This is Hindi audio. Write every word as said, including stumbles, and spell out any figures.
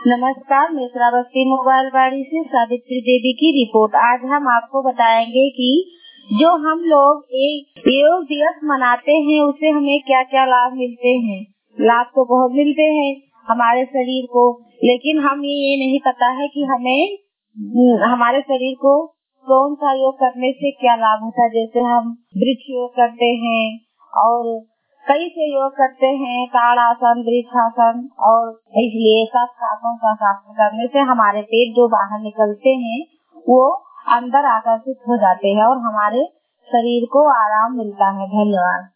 नमस्कार, मैं श्रावस्ती मोबाइल बाड़ी से सावित्री देवी की रिपोर्ट। आज हम आपको बताएंगे कि जो हम लोग एक योग दिवस मनाते हैं उससे हमें क्या क्या लाभ मिलते हैं। लाभ तो बहुत मिलते हैं हमारे शरीर को, लेकिन हमें ये नहीं पता है कि हमें हमारे शरीर को कौन सा योग करने से क्या लाभ होता है। जैसे हम वृक्ष योग करते हैं और कई से योग करते हैं, ताड़ासन, वृक्षासन, और इसलिए सब आसनों का शास्त्र करने से हमारे पेट जो बाहर निकलते हैं वो अंदर आकर्षित हो जाते हैं और हमारे शरीर को आराम मिलता है। धन्यवाद।